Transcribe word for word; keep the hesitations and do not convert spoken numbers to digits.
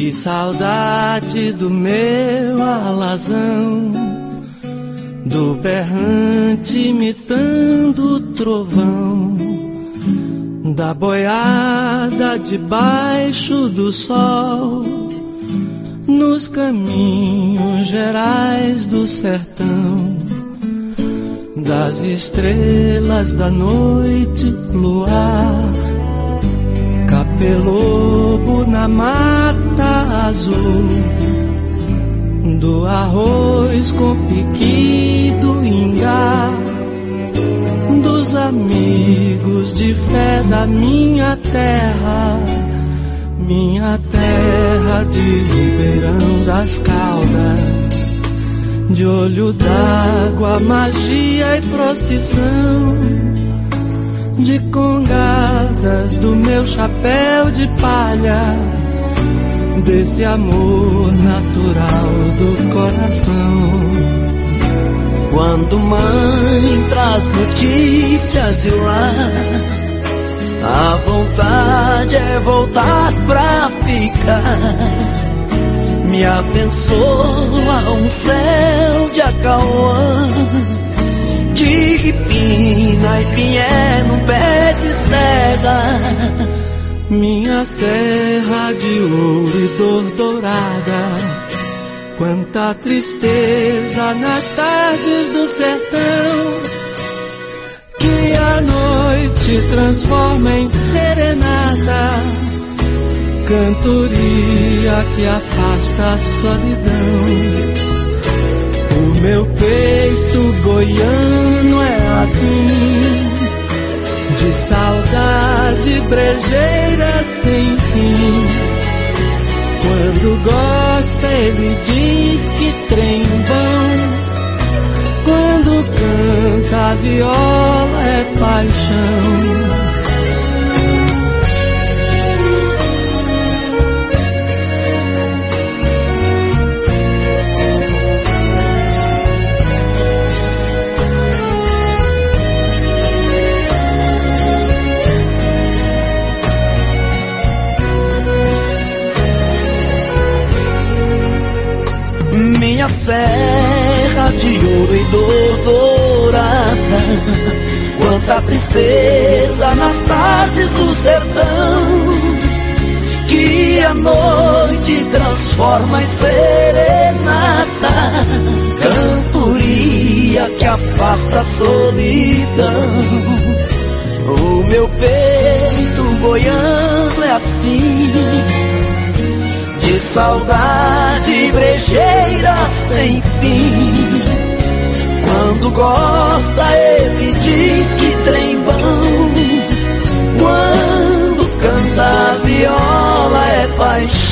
Que saudade do meu alazão, do berrante imitando o trovão, da boiada debaixo do sol, nos caminhos gerais do sertão, das estrelas da noite, luar, capelobo na mata azul, do arroz com piqui do ingá, dos amigos de fé da minha terra, minha terra de Ribeirão das Caldas, de Olho d'Água, magia e procissão, de congadas do meu chapéu de palha, desse amor natural do coração. Quando mãe traz notícias de lá, a vontade é voltar pra ficar. Me abençoa um céu de acauã, de ripina e pinhé no pé de serra, minha serra de ouro e dor dourada. Quanta tristeza nas tardes do sertão, que a noite transforma em serenata, cantoria que afasta a solidão. O meu peito goiano é assim, de saudade brejeira sem fim. Quando gosta ele diz que trem bom, quando canta a viola é paixão. Minha serra de ouro e dor dourada, quanta tristeza nas tardes do sertão, que a noite transforma em serenata, cantoria que afasta a solidão. O meu peito goiano é assim, de saudade brejeira sem fim. Quando gosta ele diz que trem bom, quando canta a viola é paixão.